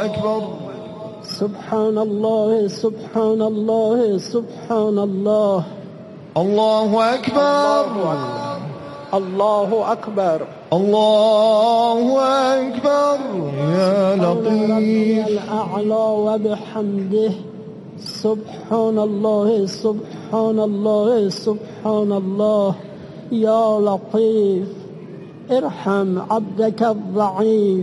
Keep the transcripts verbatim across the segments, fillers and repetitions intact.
أكبر. سبحان الله سبحان الله سبحان الله. الله أكبر. الله أكبر. الله أكبر. يا لطيف. الأعلى وبحمده. سبحان الله سبحان الله سبحان الله. يا لطيف ارحم عبدك الضعيف.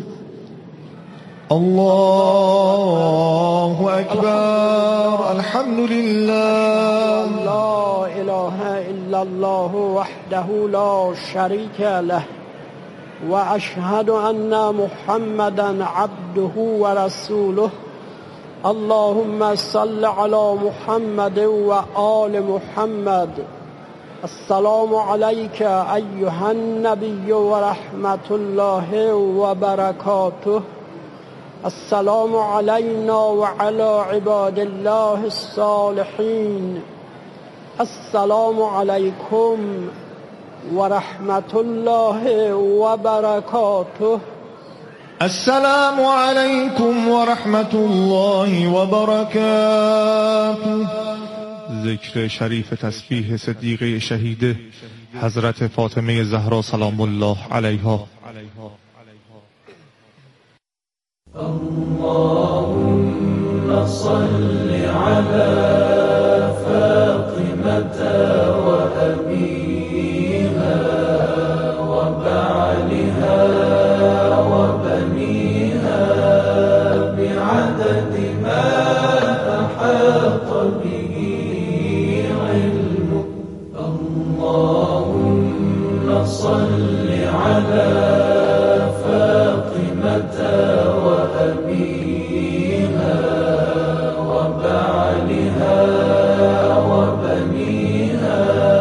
الله أكبر. الحمد لله. لا إله إلا الله وحده لا شريك له وأشهد أن محمدا عبده ورسوله. اللهم صل على محمد وآل محمد. السلام عليك أيها النبي ورحمة الله وبركاته. السلام علينا وعلى عباد الله الصالحين. السلام عليكم ورحمة الله وبركاته. السلام عليكم ورحمة الله وبركاته. ذکر شریف تسبیح صدیقه شهیده حضرت فاطمه زهرا سلام الله علیها. اللهم صل على فاطمة وأبيها وبعلها وبنيها بعدد ما أحاط به علمك. اللهم صل على فاطمة وأبيها وبعلها وبنيها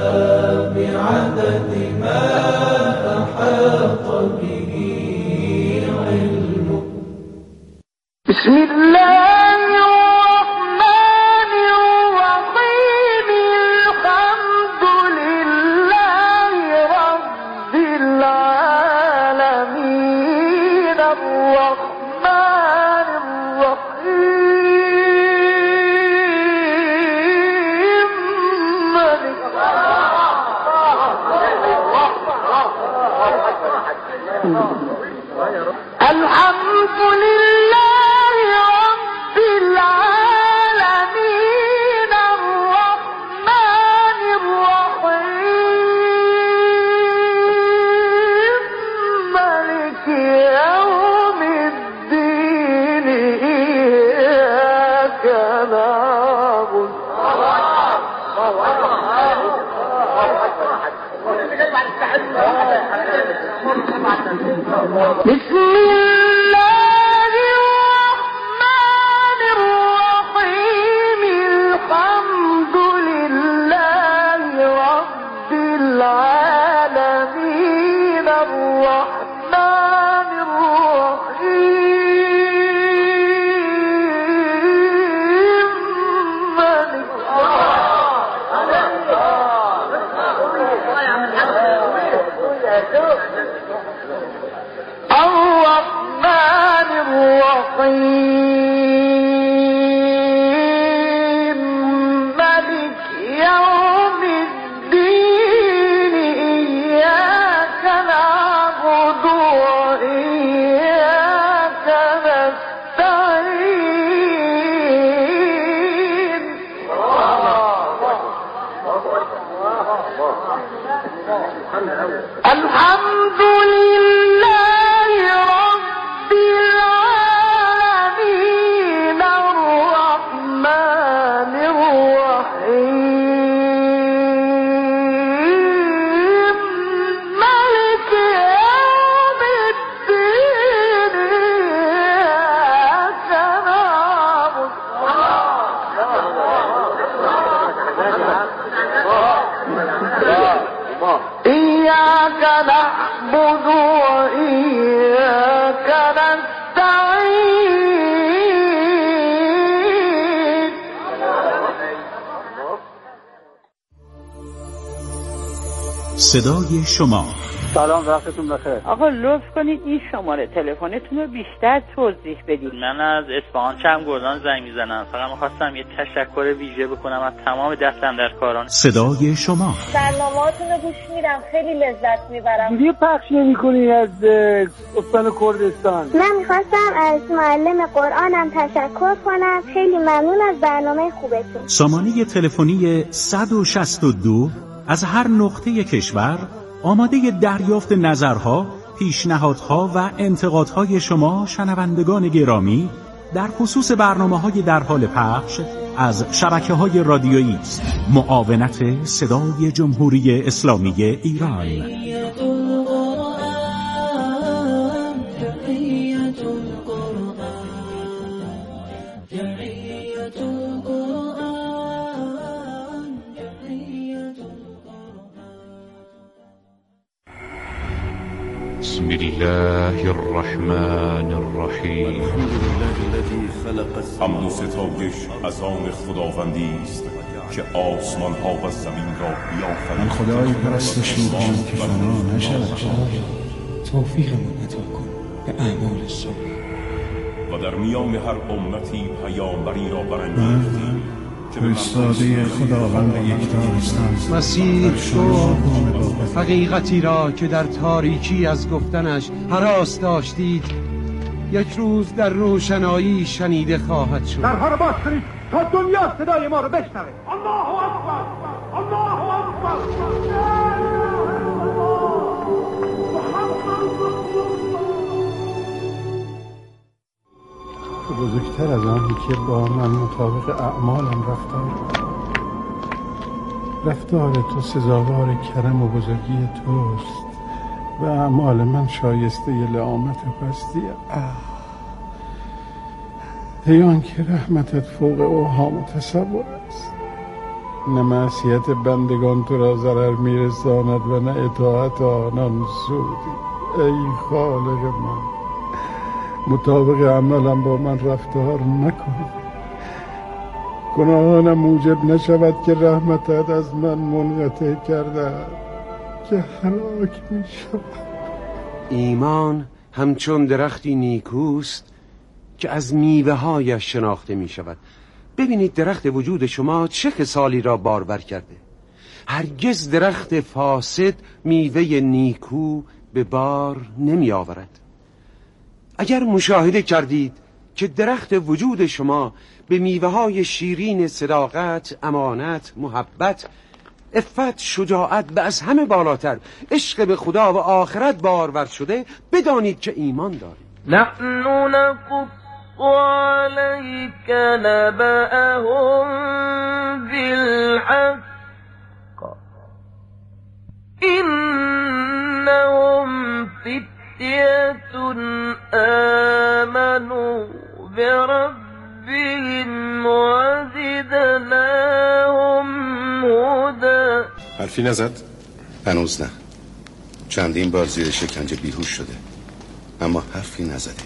بعدد ما أحاط به علمك. بسم الله الرحمن الرحيم. الحمد لله رب العالمين. الرحمن الرحيم. مالك الحمد لله رب العالمين. الرحمن الرحيم. مالك يوم الدين. إياك نعبد. بسم الله الرحمن الرحيم. الحمد لله رب العالمين. الرحمن الرحيم. مالك الرحمن الرحيم. مالك يوم الدين. إياك نعبد وإياك نستعين. الحمد لله رب العالمين. الرحمن الرحيم. مالك يوم الدين. إياك نعبد. إياك نعبد وإياك نستعين. صدای شما سلام، وقتتون بخیر. آقا لطف کنید این شماره تلفنتون رو بیشتر توضیح بدید. من از اصفهان چمگردان زنگ میزنم. فقط می‌خواستم یه تشکر ویژه بکنم از تمام دست‌اندرکاران. صدای شما برنامه‌هاتون رو گوش میدم، خیلی لذت میبرم. ویدیو پخش نمی‌کنی از استان کردستان؟ من می‌خواستم از معلم قرآنم تشکر کنم. خیلی ممنون از برنامه خوبتون. سامانه تلفنی صد و شصت و دو از هر نقطه کشور آماده دریافت نظرها، پیشنهادها و انتقادهای شما شنوندگان گرامی در خصوص برنامه‌های در حال پخش از شبکه‌های رادیویی است. معاونت صدای جمهوری اسلامی ایران. بسم الله الرحمن الرحیم. حمد و ستایش از آن خداوندی است که آسمان ها و زمین را بیافرید. من خدای پرستش می‌کنم که فنا نشود. توفیقمون عطا کن به اعمال صالح. و در میان هر امتی پیامبری را برانگیختیم فرستاده خداوند یکتا هستم. مسیح شو حقیقتی را که در تاریکی از گفتنش هراس داشتید یک روز در روشنایی شنیده خواهد شد. درها رو باز کنید تا دنیا صدای ما رو بشنوه. الله اکبر، الله اکبر. بزرگتر از آنی که با من مطابق اعمالم رفتار رفتار تو سزاوار کرم و بزرگی توست و اعمال من شایسته لعامت و پستی. ای آن که رحمتت فوق اوهام و تصور است، نه معصیت بندگان تو را ضرر میرساند و نه اطاعت آنان سودی. ای خالق من، مطابق عملم با من رفتار نکن، گناهانم موجب نشود که رحمتت از من منقطع کرده که هلاک می شود. ایمان همچون درختی نیکوست که از میوه هایش شناخته می شود. ببینید درخت وجود شما چه خصالی را بارور کرده. هرگز درخت فاسد میوه نیکو به بار نمی آورد. اگر مشاهده کردید که درخت وجود شما به میوه های شیرین صداقت، امانت، محبت، عفت، شجاعت و از همه بالاتر عشق به خدا و آخرت بارور شده، بدانید که ایمان دارید. نحن نقص عليك نبأهم بالحق إنهم فتية آمنوا بربهم وزدناهم هدى. حرفی نزد؟ هنوز نه. چندین بار زیر شکنجه بیهوش شده اما حرفی نزده.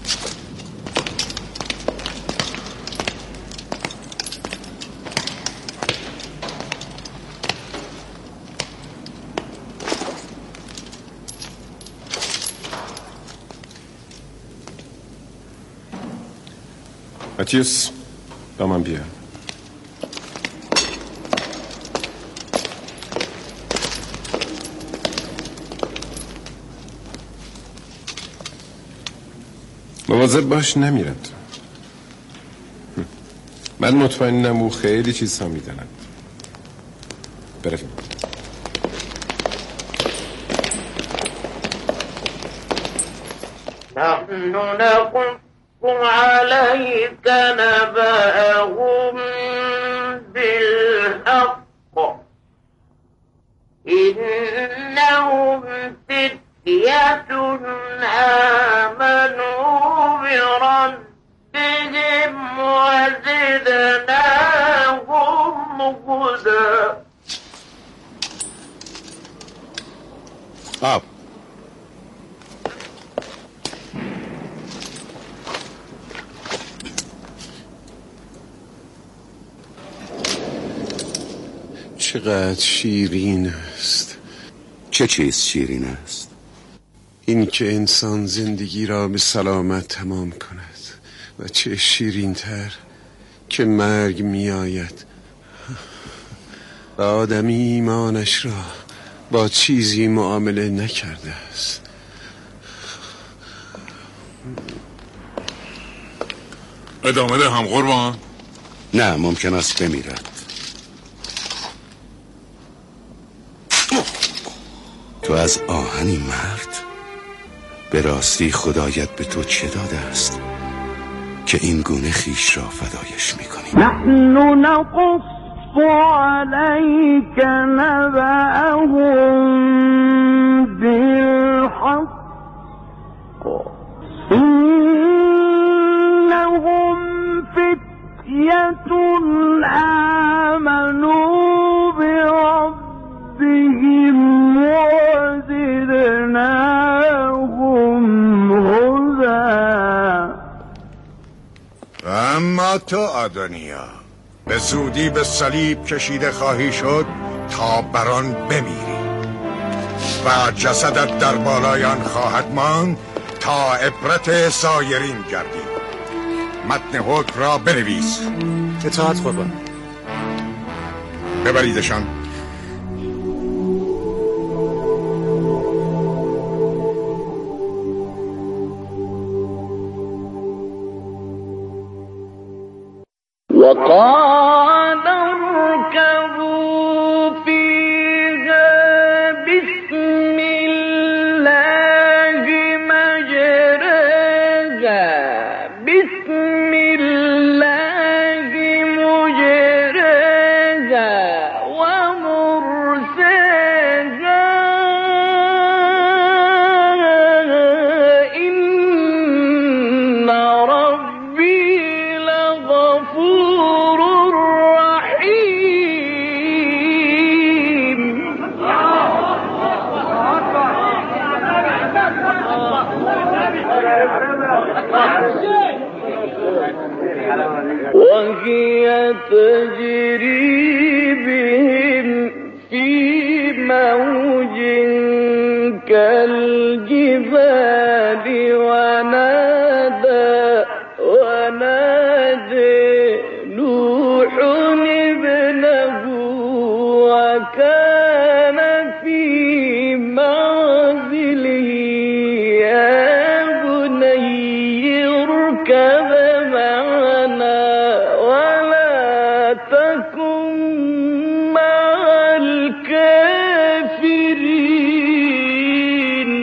ماتیوس با من بیا. مواظب باش نمیرد. من مطمئنم او خیلی چیزها میداند. برویم. نحن نقص عليك نبأهم بالحق إنهم فتية آمنوا بربهم وزدناهم هدى. آب چقدر شیرین است. چه چیز شیرین است؟ این که انسان زندگی را به سلامت تمام کند و چه شیرین تر که مرگ می آید و آدمی ایمانش را با چیزی معامله نکرده است. ادامه ده هم قربان؟ نه، ممکن است بمیرد. تو از آهنی مرد؟ به راستی خدایت به تو چه داده است که این گونه خیش را فدایش میکنی؟ نحن نقص عليك نبأهم بالحق إنهم فتية آمنوا بربهم وزدناهم هدى. اما تو آدونیا به زودی به صلیب کشیده خواهی شد تا بران بمیری و جسدت در بالایان خواهد ماند تا عبرت سایرین گردی. متن حکم را بنویس. اطاعت قربان. ببریدشان. وقال اركبوا فيها بسم الله مجرها بسم الله مجرها ومرساها إن ربي لغفور وهي تجري بهم في موج كالجبال ونادى ونادى نوح ابنه وكان في معزله يا بني اركب معنا ولا تكن مع الكافرين.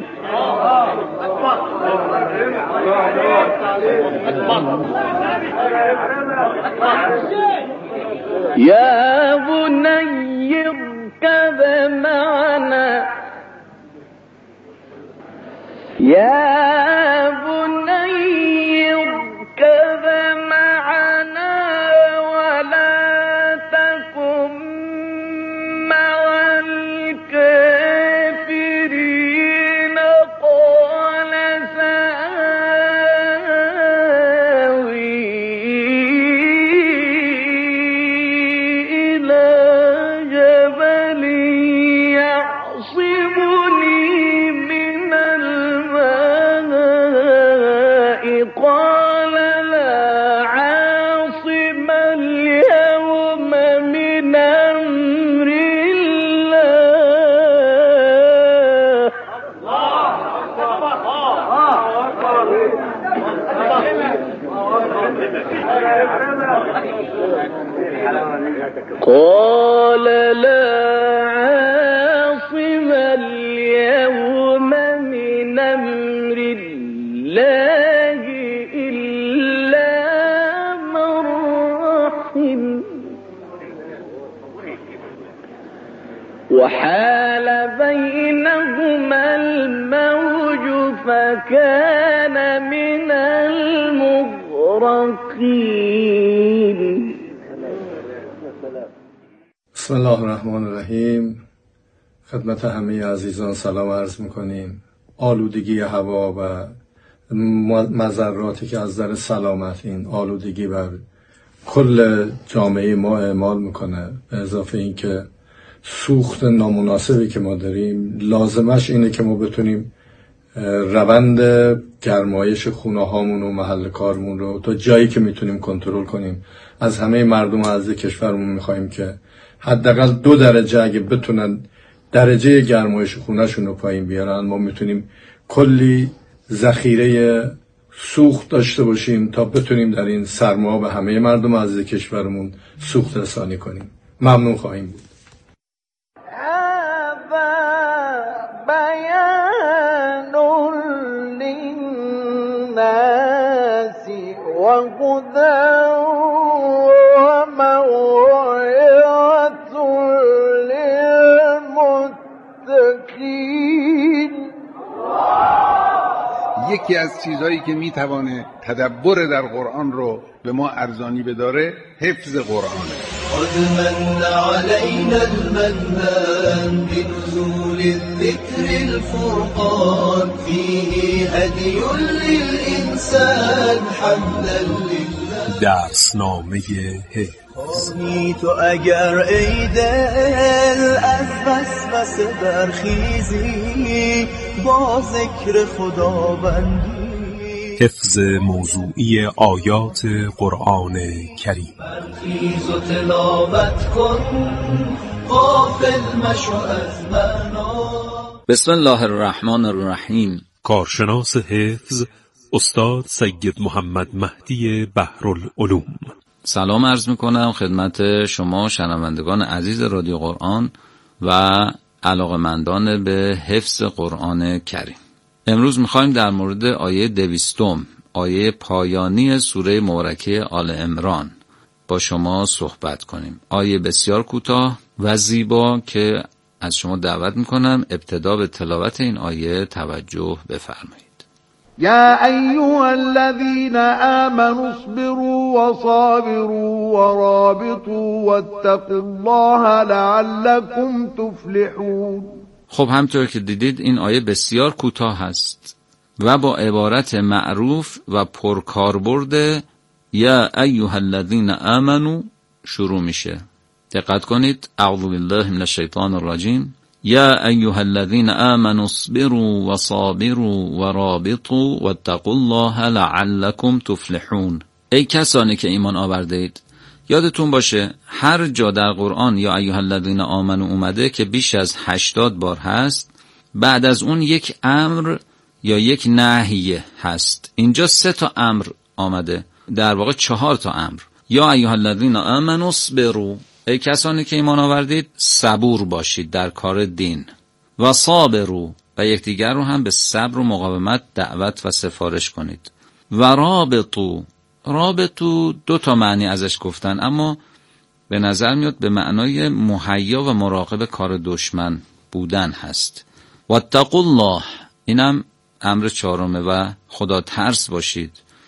يا بني اركب معنا يا بني اركب معنا ولا تكن مع الكافرين. قال سآوي إلى جبل يعصمني من الماء قال لا عاصم اليوم من أمر الله. قال لا عاصم اليوم من أمر الله إلا من رحم وحال بينهما الموج فكان من المغرقين. بسم الله الرحمن الرحیم. خدمت همه عزیزان سلام عرض میکنیم. آلودگی هوا و مضراتی که از در سلامت این آلودگی بر کل جامعه ما اعمال میکنه، به اضافه این که سوخت نامناسبی که ما داریم، لازمش اینه که ما بتونیم روند گرمایش خونه هامون و محل کارمون رو تا جایی که میتونیم کنترل کنیم. از همه مردم عزیز کشورمون میخوایم که حداقل دو درجه اگه بتونن درجه گرمایش خونهشون رو پایین بیارن، ما میتونیم کلی ذخیره سوخت داشته باشیم تا بتونیم در این سرما به همه مردم عزیز کشورمون سوخت رسانی کنیم. ممنون خواهیم بود. یکی از چیزهایی که میتوانه تدبر در قرآن رو به ما ارزانی بداره حفظ قرآنه. قد من علينا المنان بنزول الذكر الفرقان فيه هدي للإنسان حملا لله. درسنامه حفظ. تو اگر ای دل از وسوسه برخیزی با ذکر خداوندی. حفظ موضوعی آیات قرآن کریم. برخیز و تلاوت کن غافل مشو از معنا. بسم الله الرحمن الرحیم. کارشناس حفظ استاد سید محمد مهدی بحرالعلوم. سلام عرض میکنم خدمت شما شنوندگان عزیز رادیو قرآن و علاقمندان به حفظ قرآن کریم. امروز میخوایم در مورد آیه دویستم، آیه پایانی سوره مبارکه آل عمران با شما صحبت کنیم. آیه بسیار کوتاه و زیبا که از شما دعوت میکنم ابتدا به تلاوت این آیه توجه بفرمایید. يا أيها الذين آمنوا اصبروا وصابروا ورابطوا واتقوا الله لعلكم تفلحون. خب همطور که دیدید این آیه بسیار کوتاه است و با عبارت معروف و پرکاربرد یا ایها الذین آمنوا شروع میشه. دقت کنید. اعوذ بالله من الشیطان الرجیم. یا ایها الذین آمنوا اصبروا وصابروا ورابطوا واتقوا الله لعلكم تفلحون. ای کسانی که ایمان آورده اید، یادتون باشه هر جا در قرآن یا ایها الذین آمنوا اومده که بیش از هشتاد بار هست، بعد از اون یک امر یا یک نهی هست. اینجا سه تا امر آمده، در واقع چهار تا امر. یا ایها الذین آمنوا اصبروا، ای کسانی که ایمان آوردید صبور باشید در کار دین. و صابروا، و یکدیگر رو هم به صبر و مقاومت دعوت و سفارش کنید. و رابطوا، رابطو دو تا معنی ازش گفتن، اما به نظر میاد به معنای مهیا و مراقب کار دشمن بودن هست. واتقوا الله، اینم امر چهارمه و خدا ترس باشید.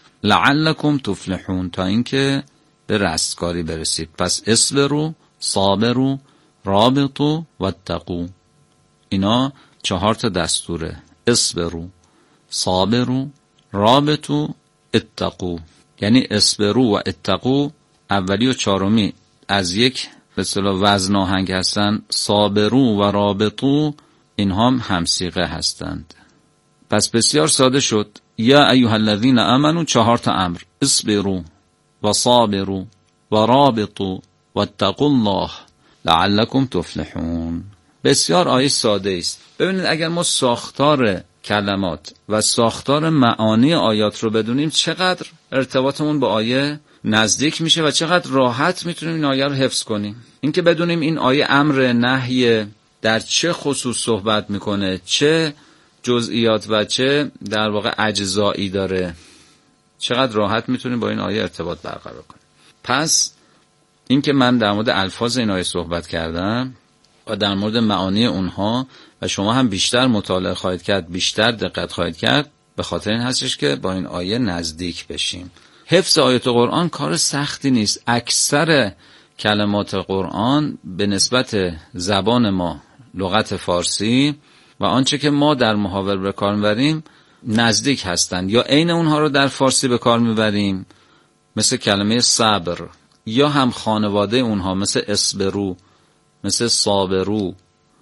لعلکم تفلحون، تا اینکه به رستگاری برسید. پس اصبروا، صابروا، رابطوا، واتقوا، اینا چهار تا دستوره. اصبروا، صابروا، رابطوا، اتقوا. یعنی اصبروا و اتقوا اولی و چهارمی از یک به اصطلاح وزن آهنگ هستند. صابروا و رابطوا اینها هم همسیغه هستند. پس بسیار ساده شد. یا ایها الذین آمنوا چهار تا امر. اصبروا و صابروا و رابطوا و اتقوا الله لعلکم تفلحون. بسیار آیه ساده است. ببینید اگر ما ساختار کلمات و ساختار معانی آیات رو بدونیم چقدر ارتباطمون با آیه نزدیک میشه و چقدر راحت میتونیم این آیه رو حفظ کنیم. اینکه بدونیم این آیه امر نهی در چه خصوص صحبت میکنه، چه جزئیات و چه در واقع اجزایی داره، چقدر راحت میتونیم با این آیه ارتباط برقرار کنیم. پس اینکه من در مورد الفاظ این آیه صحبت کردم و در مورد معانی اونها و شما هم بیشتر مطالعه خواهید کرد، بیشتر دقت خواهید کرد، به خاطر این هستش که با این آیه نزدیک بشیم. حفظ آیات قرآن کار سختی نیست. اکثر کلمات قرآن به نسبت زبان ما، لغت فارسی و آنچه که ما در محاور به کار میبریم نزدیک هستند، یا عین اونها رو در فارسی به کار میبریم مثل کلمه صبر، یا هم خانواده اونها مثل اصبرو، مثل صابرو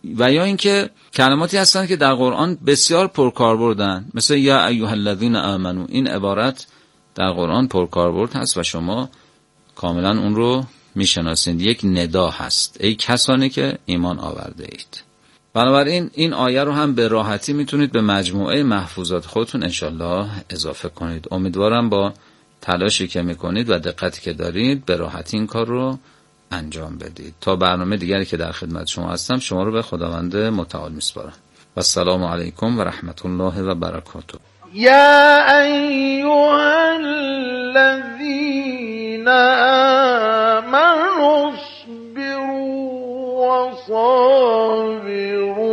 و یا اینکه کلماتی هستن که در قرآن بسیار پرکاربردن، مثل یا ایها الذین آمنو. این عبارت در قرآن پرکاربرد هست و شما کاملا اون رو میشناسید. یک ندا هست، ای کسانی که ایمان آورده اید. بنابراین این آیه رو هم به راحتی میتونید به مجموعه محفوظات خودتون انشالله اضافه کنید. امیدوارم با تلاشی که میکنید و دقتی که دارید به راحتی این کار رو انجام بدید. تا برنامه دیگری که در خدمت شما هستم، شما رو به خداوند متعال میسپارم. و السلام علیکم و رحمت الله و برکاته. یا ایها الذین آمنوا اصبروا و صابروا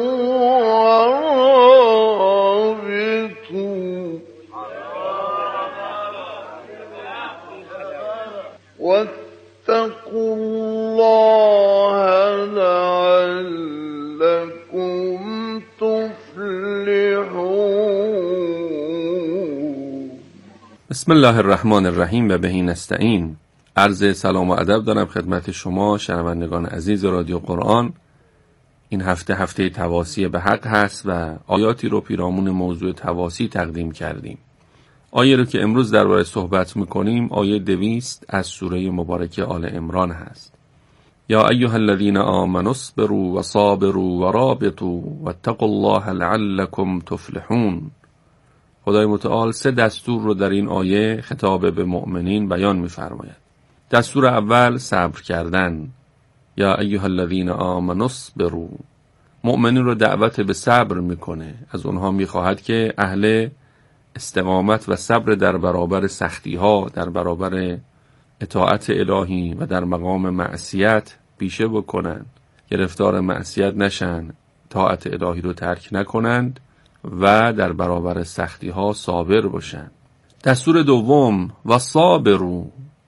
و واتقوا الله لعلكم تفلحون. بسم الله الرحمن الرحیم و بهی نستعین. عرض سلام و ادب دارم خدمت شما شنوندگان عزیز رادیو قرآن. این هفته هفته تواصی به حق هست و آیاتی رو پیرامون موضوع تواصی تقدیم کردیم. آیه رو که امروز درباره صحبت میکنیم آیه دویست از سوره مبارکه آل عمران هست. یا ایها الذین آمنوا اصبروا و صابروا و رابطوا واتقوا الله لعلکم تفلحون. خدای متعال سه دستور رو در این آیه خطاب به مؤمنین بیان می‌فرماید. دستور اول صبر کردن. یا ایها الذین آمنوا اصبروا. مؤمنین رو دعوت به صبر میکنه. از اونها میخواهد که اهل استقامت و صبر در برابر سختی ها، در برابر اطاعت الهی و در مقام معصیت پیشه بکنند، گرفتار معصیت نشن، اطاعت الهی رو ترک نکنند و در برابر سختی ها صابر باشند. دستور دوم و صابرو.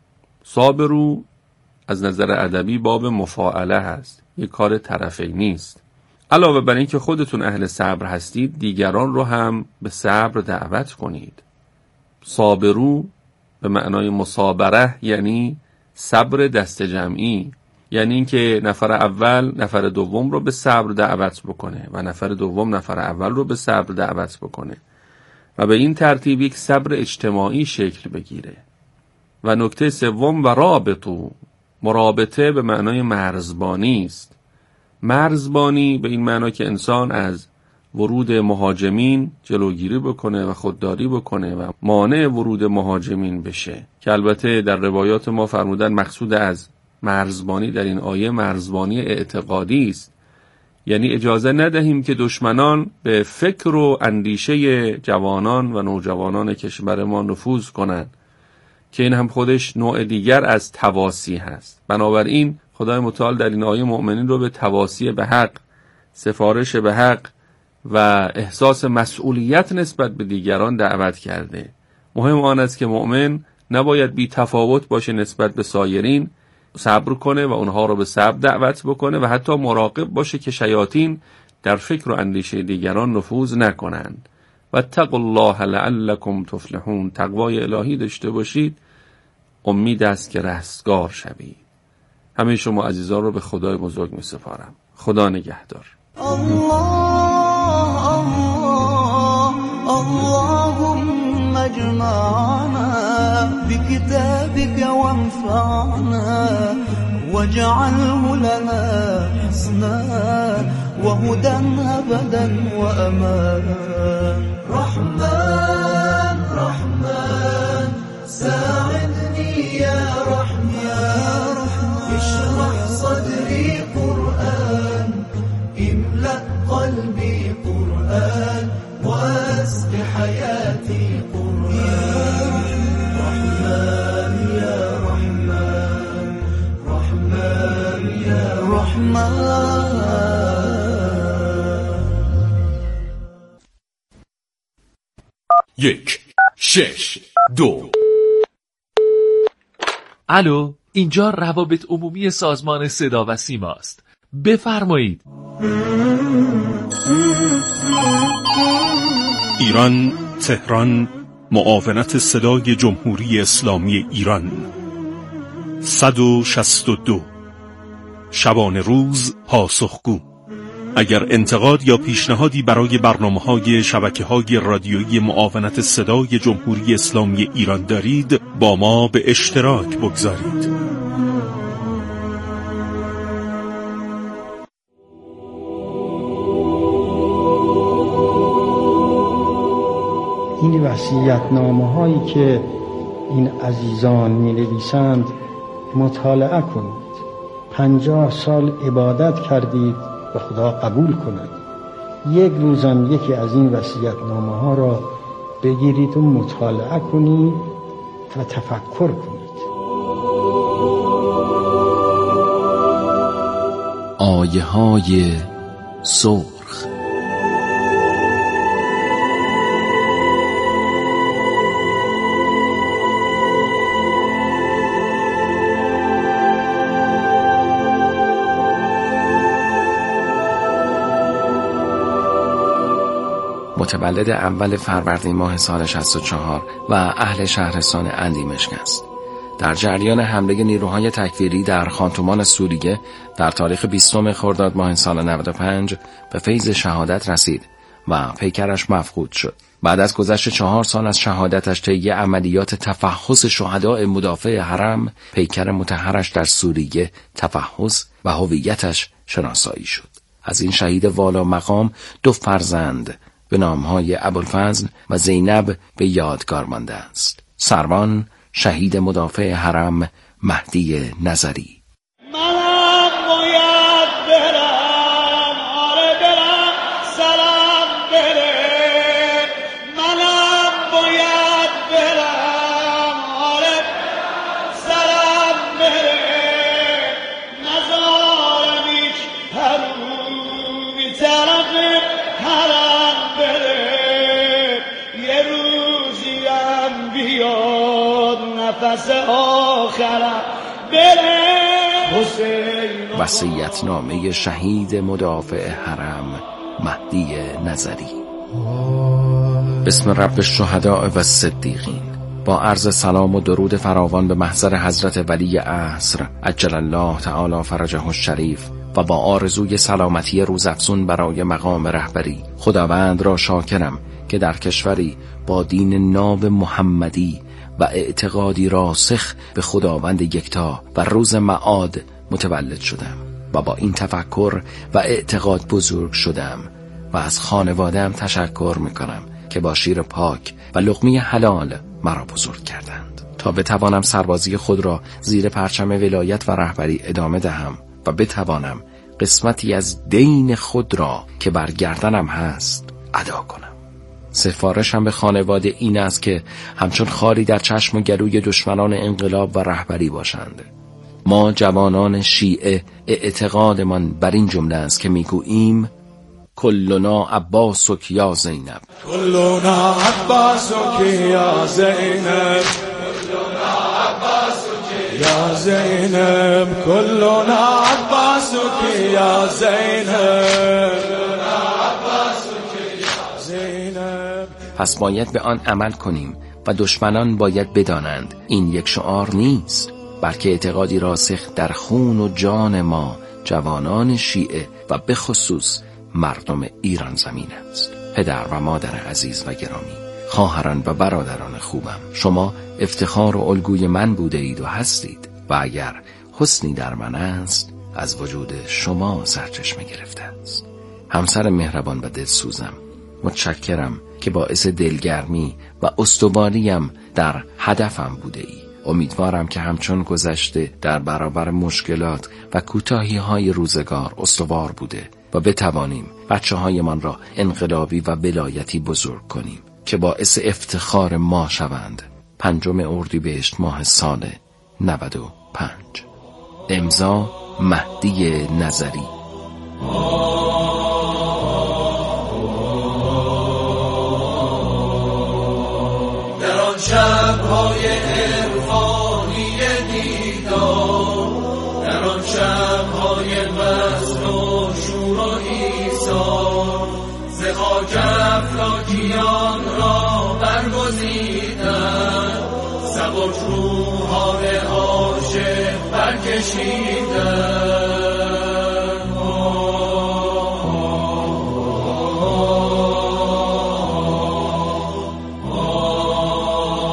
صابرو از نظر ادبی باب مفاعله هست، یک کار طرفی نیست. علاوه بر این که خودتون اهل صبر هستید، دیگران رو هم به صبر دعوت کنید. صابرو به معنای مصابره یعنی صبر دست جمعی، یعنی اینکه نفر اول نفر دوم رو به صبر دعوت بکنه و نفر دوم نفر اول رو به صبر دعوت بکنه و به این ترتیب یک صبر اجتماعی شکل بگیره. و نکته سوم و رابطو. مرابطه به معنای مرزبانی است. مرزبانی به این معنا که انسان از ورود مهاجمین جلوگیری بکنه و خودداری بکنه و مانع ورود مهاجمین بشه، که البته در روایات ما فرمودن مقصود از مرزبانی در این آیه مرزبانی اعتقادی است. یعنی اجازه ندهیم که دشمنان به فکر و اندیشه جوانان و نوجوانان کشور ما نفوذ کنند، که این هم خودش نوع دیگر از تواصی هست. بنابراین خدای متعال در این آیه مؤمنین رو به تواصی به حق، سفارش به حق و احساس مسئولیت نسبت به دیگران دعوت کرده. مهم آن است که مؤمن نباید بی تفاوت باشه نسبت به سایرین، صبر کنه و اونها رو به صبر دعوت بکنه و حتی مراقب باشه که شیاطین در فکر و اندیشه دیگران نفوذ نکنند. واتقوا الله لعلکم تفلحون. تقوای الهی داشته باشید، امید است که رستگار شوید. همه شما عزیزان رو به خدای بزرگ می سپارم. خدا نگهدار. اللهم اجمعنا بكتابك وانفعنا واجعله لنا حسنا وهدى أبدا وأمانا. رحمن رحمن ساعدني يا رحمن اشرح صدري قرآن املأ قلبي قرآن واسق حياتي قرآن. رحمن يا رحمن رحمن يا رحمن. یک شش دو. الو، اینجا روابط عمومی سازمان صدا و سیماست. بفرمایید. ایران، تهران، معاونت صدای جمهوری اسلامی ایران. صد و شصت و دو. شبانه روز پاسخگو. اگر انتقاد یا پیشنهادی برای برنامه‌های شبکه‌های رادیویی معاونت صدای جمهوری اسلامی ایران دارید، با ما به اشتراک بگذارید. این وصیت‌نامه هایی که این عزیزان می نویسند مطالعه کنید. پنجاه سال عبادت کردید و خدا قبول کند. یک روزم یکی از این وصیت‌نامه ها را بگیرید و مطالعه کنید و تفکر کنید. آیه های سرخ. متولد اول فروردین ماه سال شصت و چهار و اهل شهرستان اندیمشک است. در جریان حمله نیروهای تکفیری در خانتومان سوریه در تاریخ بیستم خرداد ماه سال نود و پنج به فیض شهادت رسید و پیکرش مفقود شد. بعد از گذشت چهار سال از شهادتش طی عملیات تفحص شهداء مدافع حرم، پیکر مطهرش در سوریه تفحص و هویتش شناسایی شد. از این شهید والا مقام دو فرزند به نامهای ابوالفضل و زینب به یادگار مانده است. سروان شهید مدافع حرم مهدی نظری. منم باید برم، آره برم، سلام بره. منم باید برم، آره سلام بره. نزارم ایش هرو بی طرف حرم بره. یه روزیم بیاد نفس آخرم بره. وصیت‌نامه شهید مدافع حرم مهدی نظری. بسم رب الشهداء و الصدیقین. با عرض سلام و درود فراوان به محضر حضرت ولی عصر عجل الله تعالی فرجه الشریف و با آرزوی سلامتی روزافزون برای مقام رهبری، خداوند را شاکرم که در کشوری با دین ناب محمدی و اعتقادی راسخ به خداوند یکتا و روز معاد متولد شدم و با این تفکر و اعتقاد بزرگ شدم و از خانواده‌ام تشکر میکنم که با شیر پاک و لقمه حلال مرا بزرگ کردند تا بتوانم سربازی خود را زیر پرچم ولایت و رهبری ادامه دهم و بتوانم قسمتی از دین خود را که بر گردنم هست ادا کنم. سفارشم به خانواده این است که همچون خاری در چشم و گلوی دشمنان انقلاب و رهبری باشند. ما جوانان شیعه اعتقادمان بر این جمله است که میگوییم کلنا عباسک یا زینب، کلنا عباسک یا زینب، کلنا عباسک یا زینب، کلنا عباسک یا زینب. پس باید به آن عمل کنیم و دشمنان باید بدانند این یک شعار نیست، بلکه اعتقادی راسخ در خون و جان ما جوانان شیعه و به خصوص مردم ایران زمین است. پدر و مادر عزیز و گرامی، خواهران و برادران خوبم، شما افتخار و الگوی من بوده اید و هستید و اگر حسنی در من است از وجود شما سرچشمه گرفته است. همسر مهربان و دلسوزم، متشکرم که باعث دلگرمی و استواریم در هدفم بوده ای. امیدوارم که همچون گذشته در برابر مشکلات و کوتاهی های روزگار استوار بوده و بتوانیم بچه های من را انقلابی و ولایتی بزرگ کنیم که باعث افتخار ما شوند. پنجم اردیبهشت ماه سال نود و پنج. امضا مهدی نظری. در آن شب‌های عرفانی دیدار، در آن شب‌های وصل و شور و ایثار، ز خاک افلاکیان را برگزیدند، سبک روحان عاشق برکشیدند.